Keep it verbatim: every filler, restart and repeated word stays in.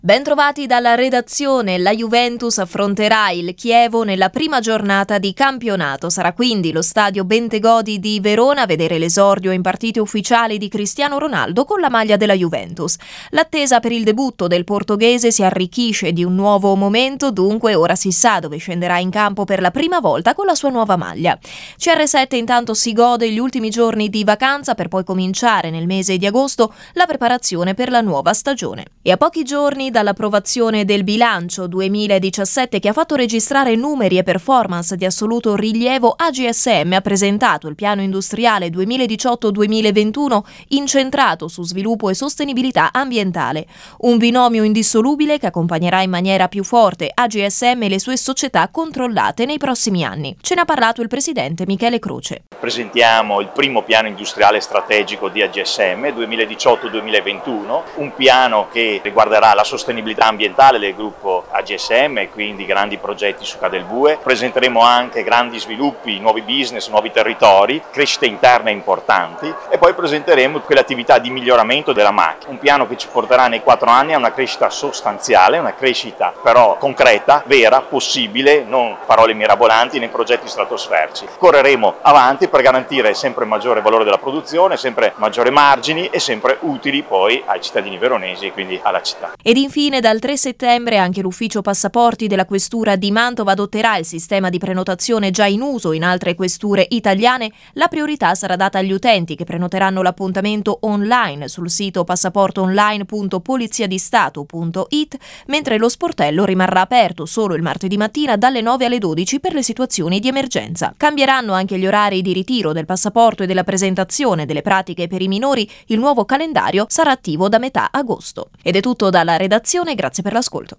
Bentrovati dalla redazione. La Juventus affronterà il Chievo nella prima giornata di campionato. Sarà quindi lo stadio Bentegodi di Verona a vedere l'esordio in partite ufficiali di Cristiano Ronaldo con la maglia della Juventus. L'attesa per il debutto del portoghese si arricchisce di un nuovo momento, dunque ora si sa dove scenderà in campo per la prima volta con la sua nuova maglia. C R sette intanto si gode gli ultimi giorni di vacanza per poi cominciare nel mese di agosto la preparazione per la nuova stagione. E a pochi giorni dall'approvazione del bilancio duemiladiciassette che ha fatto registrare numeri e performance di assoluto rilievo, A G S M ha presentato il piano industriale duemiladiciotto duemilaventuno incentrato su sviluppo e sostenibilità ambientale, un binomio indissolubile che accompagnerà in maniera più forte A G S M e le sue società controllate nei prossimi anni. Ce ne ha parlato il presidente Michele Croce. Presentiamo il primo piano industriale strategico di A G S M duemiladiciotto duemilaventuno, un piano che riguarderà la sostenibilità ambientale del gruppo A G S M e quindi grandi progetti su Cadelbue. Presenteremo anche grandi sviluppi, nuovi business, nuovi territori, crescite interne importanti e poi presenteremo quelle attività di miglioramento della macchina. Un piano che ci porterà nei quattro anni a una crescita sostanziale, una crescita però concreta, vera, possibile, non parole mirabolanti nei progetti stratosferici. Correremo avanti per garantire sempre maggiore valore della produzione, sempre maggiori margini e sempre utili poi ai cittadini veronesi e quindi alla città. Ed infine dal tre settembre anche l'ufficio passaporti della questura di Mantova adotterà il sistema di prenotazione già in uso in altre questure italiane. La priorità sarà data agli utenti che prenoteranno l'appuntamento online sul sito passaportoonline punto poliziadistato punto it, mentre lo sportello rimarrà aperto solo il martedì mattina dalle nove alle dodici per le situazioni di emergenza. Cambieranno anche gli orari di ritiro del passaporto e della presentazione delle pratiche per i minori. Il nuovo calendario sarà attivo da metà agosto. Ed è tutto dalla redazione, grazie per l'ascolto.